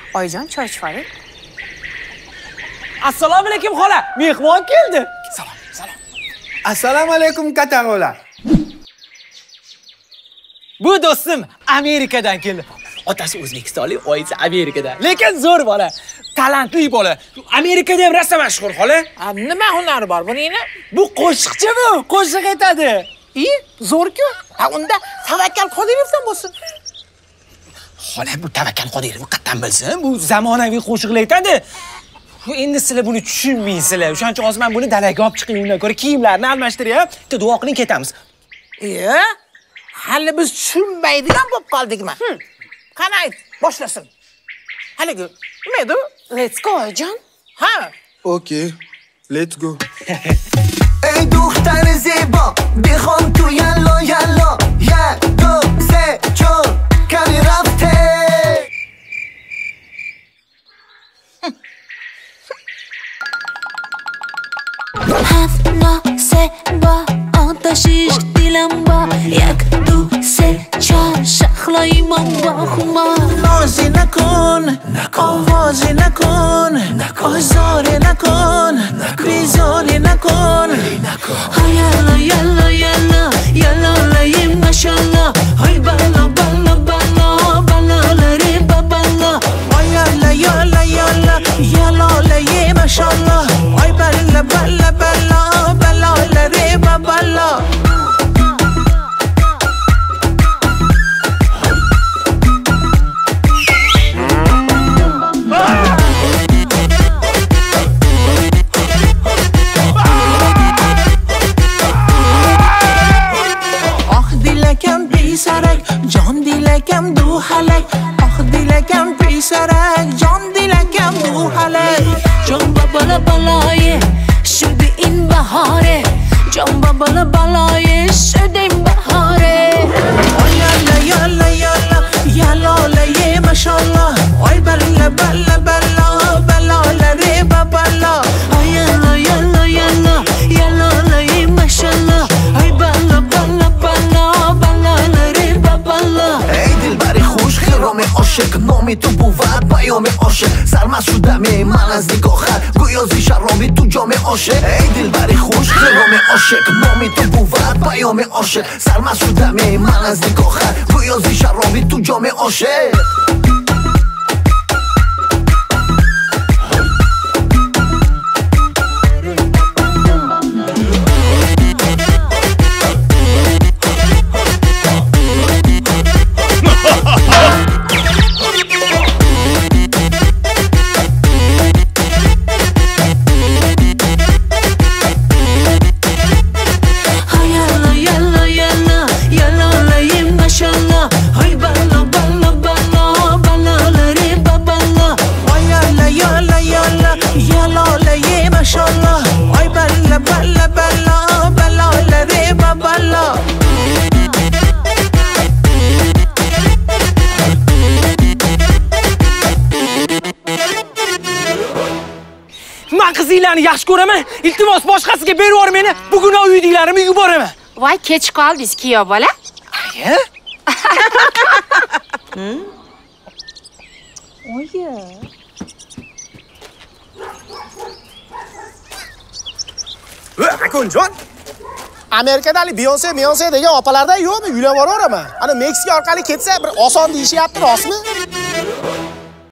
oyijon choy ichib. Assalomu alaykum xola. Mehmon keldi. Salom. Assalomu alaykum katag'o'lar. Bu do'stim Amerikadan keldi. Otasi O'zbekistonlik, oyisi Amerikadan. Lekin zo'r bola, talantli bola. Amerikada ham rosa mashhur xola. Nima hunari bor buningni? Bu qo'shiqchi bu, qo'shiq aytadi. Zo'r-ku. Unda Tavakkal Qodirovdan bo'lsin. Xola, bu Tavakkal Qodirov qattan bilsin, bu zamonaviy qo'shiqlar aytadi. Bu endi sizlar buni tushunmaysizlar. O'shaning uchun hozir men buni dalaga olib chiqing, undan ko'ra kiyimlarni almashtirib, bitta duo qiling ketamiz. Hali biz tushunmaydigan bo'lib qoldikmi? Qani ayt, boshlasin. Haligi, nima edi? Let's go, oyijon. Ha. Okay, let's go. ای دختر زیبا بخوام تو یلا یلا 1 2 3 4 کمی رفته هفت نه سه با آتشیش دیلم با 1 2 3 4 شخلای من با خمار نازی نکن آوازی نکن آزاری نکن بیزاری نکن یلا یلا یلا یلا لای ماشالله های بالا بالا بالا بالا لری بالا یالا یالا یالا یالا لای ماشالله ای بلا بلا بلا بلا لری بالا جان دیلکم دو حلق آخ دیلکم پیسرک جان دیلکم دو حلق جان با بالا بالای شده این بهاره جان با بالا بالای شده این بهاره یالا یالا یالا یالا لای ماشالله ای بلا بلا بلا بلا لری بالا یلا یلا یلا یلا لای ماشالله ای بالا بالا بالا بالا لری بالا ای دلبری خوش خرام عاشق نامی تو بود پیام عاشق سرمست شدم من از نگاهت گویا زی شرابی تو جام عاشق ای دلبری خوش خرام عاشق نامی تو بود پیام عاشق سرمست شدم من از نگاهت گویا زی شرابی تو جام عاشق qizinglarni yaxshi ko'raman. Iltimos boshqasiga berib yubor meni. Bugun uydiklarimni yuboraman. Voy, kech qoldingiz, kuyov bola. Aya? Oyi. Akunjon. Amerikadalik Beyonce degan opalardan yo'qmi? Uylab boraveraman. Ana Meksika orqali ketsa bir oson deyishyapti, rostmi?